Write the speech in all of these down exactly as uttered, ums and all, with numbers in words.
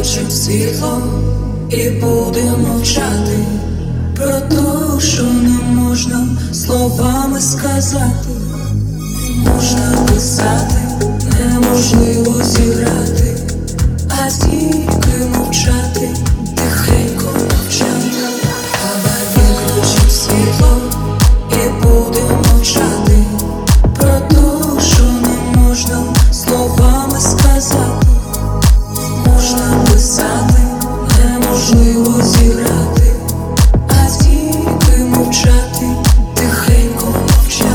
виключимо світло і будемо мовчати про те, що не можна словами сказати. Можна писати, неможливо зіграти, а тільки мовчати, тихенько мовчати. Давай виключимо світло і будемо мовчати про те, що не можна словами сказати. Можна писати, неможливо зіграти, а тільки мовчати, тихенько мовчати.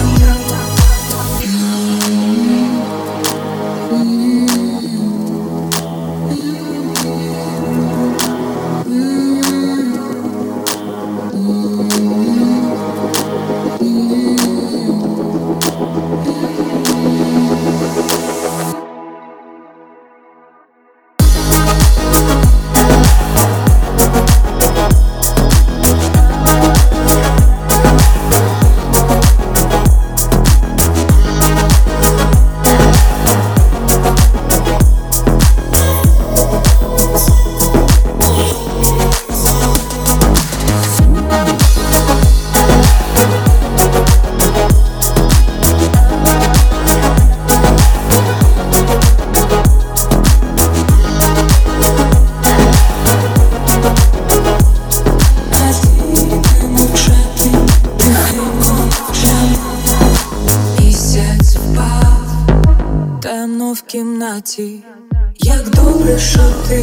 Темно в кімнаті, як добре, що ти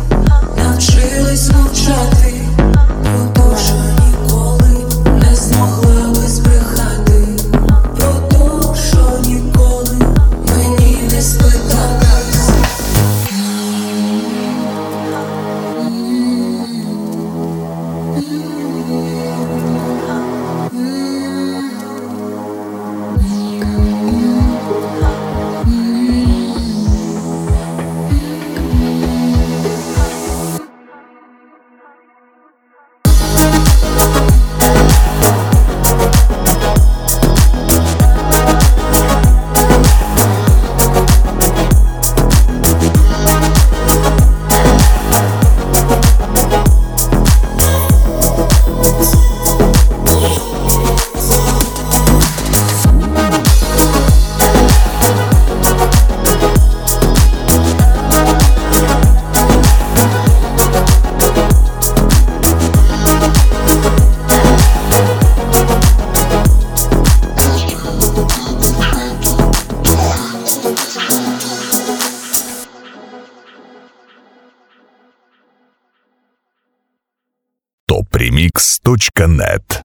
навчилась мовчати, про те, що ніколи не змогла би збрехати, про те, що ніколи мені не спиталась. топ ремикс точка нет